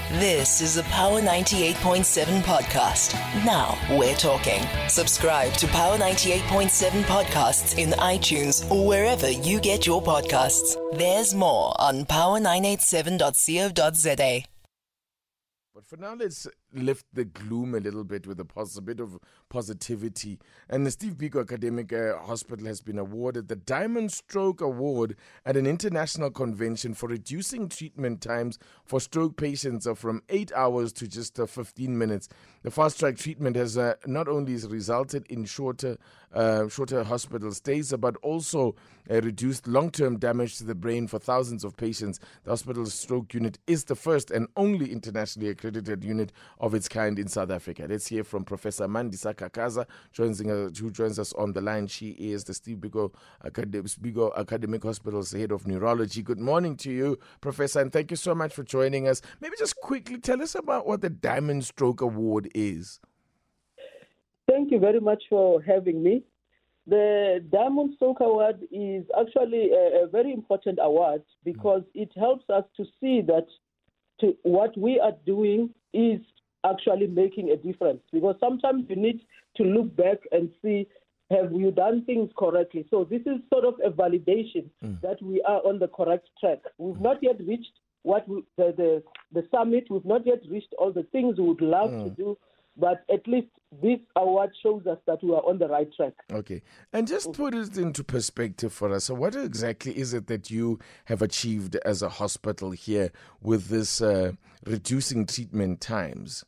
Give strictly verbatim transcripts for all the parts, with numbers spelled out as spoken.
This is a Power ninety-eight point seven podcast. Now we're talking. Subscribe to Power ninety-eight point seven podcasts in iTunes or wherever you get your podcasts. There's more on power nine eight seven dot co dot za. But for now, let's lift the gloom a little bit with a pos- bit of positivity. And the Steve Biko Academic uh, Hospital has been awarded the Diamond Stroke Award at an international convention for reducing treatment times for stroke patients uh, from eight hours to just uh, fifteen minutes. The fast-track treatment has uh, not only resulted in shorter uh, shorter hospital stays, but also uh, reduced long-term damage to the brain for thousands of patients. The hospital's stroke unit is the first and only internationally accredited unit of its kind in South Africa. Let's hear from Professor Mandisa Kakaza, joins, uh, who joins us on the line. She is the Steve Biko, Acad- Biko Academic Hospital's head of neurology. Good morning to you, Professor, and thank you so much for joining us. Maybe just quickly tell us about what the Diamond Stroke Award is. Thank you very much for having me. The Diamond Stroke Award is actually a, a very important award because mm. it helps us to see that to what we are doing is actually making a difference. Because sometimes you need to look back and see, have you done things correctly? So this is sort of a validation mm. that we are on the correct track. We've mm. not yet reached what we, the, the the summit. We've not yet reached all the things we would love mm. to do. But at least this award shows us that we are on the right track. Okay. And just put it into perspective for us. So what exactly is it that you have achieved as a hospital here with this uh, reducing treatment times?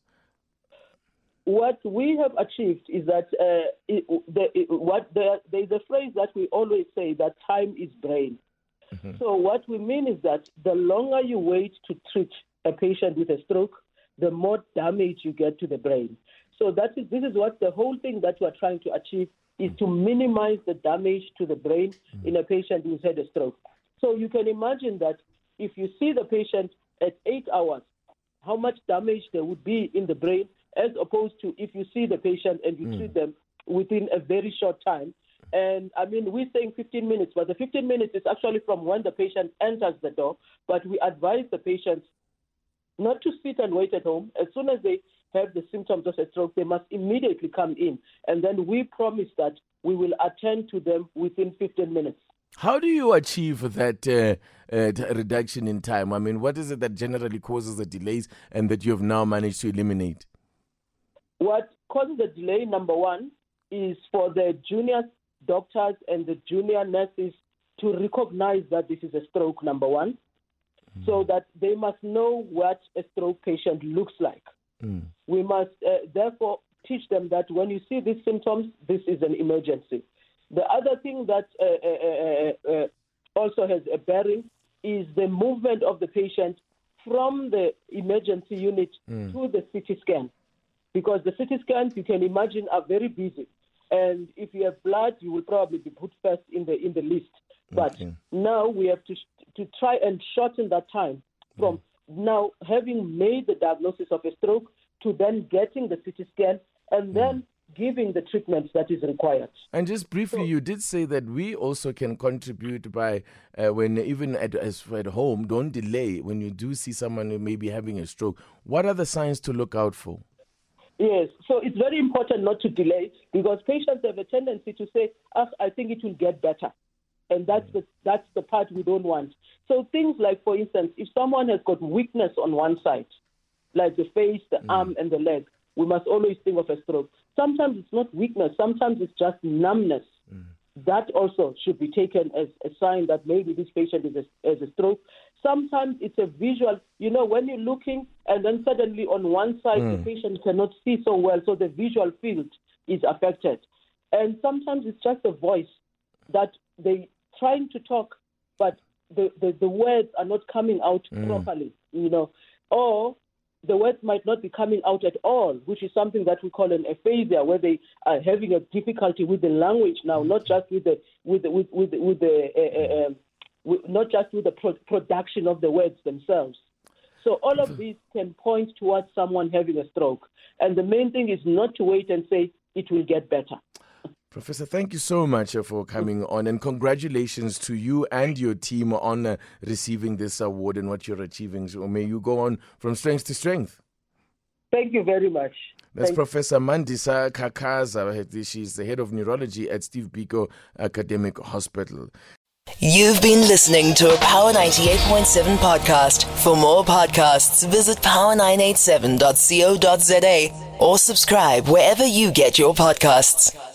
What we have achieved is that uh, it, the, it, what the, there's a phrase that we always say that time is brain. Mm-hmm. So what we mean is that the longer you wait to treat a patient with a stroke, the more damage you get to the brain. So that is this is what the whole thing that we are trying to achieve is to minimize the damage to the brain in a patient who's had a stroke. So you can imagine that if you see the patient at eight hours, how much damage there would be in the brain, as opposed to if you see the patient and you mm. treat them within a very short time. And I mean, we're saying fifteen minutes, but the fifteen minutes is actually from when the patient enters the door. But we advise the patients not to sit and wait at home. As soon as they have the symptoms of a stroke, they must immediately come in. And then we promise that we will attend to them within fifteen minutes. How do you achieve that uh, uh, reduction in time? I mean, what is it that generally causes the delays and that you have now managed to eliminate? What causes the delay, number one, is for the junior doctors and the junior nurses to recognize that this is a stroke, number one. Mm. So that they must know what a stroke patient looks like. Mm. We must uh, therefore teach them that when you see these symptoms, this is an emergency. The other thing that uh, uh, uh, also has a bearing is the movement of the patient from the emergency unit mm. to the C T scan. Because the C T scans, you can imagine, are very busy. And if you have blood, you will probably be put first in the in the list. But okay. now we have to to try and shorten that time from mm. now having made the diagnosis of a stroke to then getting the C T scan and then mm. giving the treatment that is required. And just briefly, so, you did say that we also can contribute by uh, when even at, as at home, don't delay when you do see someone who may be having a stroke. What are the signs to look out for? Yes, so it's very important not to delay because patients have a tendency to say, oh, I think it will get better. And that's the that's the part we don't want. So things like, for instance, if someone has got weakness on one side, like the face, the mm. arm, and the leg, we must always think of a stroke. Sometimes it's not weakness. Sometimes it's just numbness. Mm. That also should be taken as a sign that maybe this patient is a, has a stroke. Sometimes it's a visual. You know, when you're looking and then suddenly on one side mm. the patient cannot see so well, so the visual field is affected. And sometimes it's just a voice that they trying to talk, but the, the, the words are not coming out mm. properly, you know, or the words might not be coming out at all, which is something that we call an aphasia, where they are having a difficulty with the language now, not just with the with the, with with, with the uh, uh, um, with, not just with the pro- production of the words themselves. So all of these can point towards someone having a stroke, and the main thing is not to wait and say it will get better. Professor, thank you so much uh, for coming on, and congratulations to you and your team on uh, receiving this award and what you're achieving. So may you go on from strength to strength. Thank you very much. That's Thank Professor Mandisa Khakaza. She's the head of neurology at Steve Biko Academic Hospital. You've been listening to a Power ninety-eight point seven podcast. For more podcasts, visit power nine eight seven dot co dot za or subscribe wherever you get your podcasts.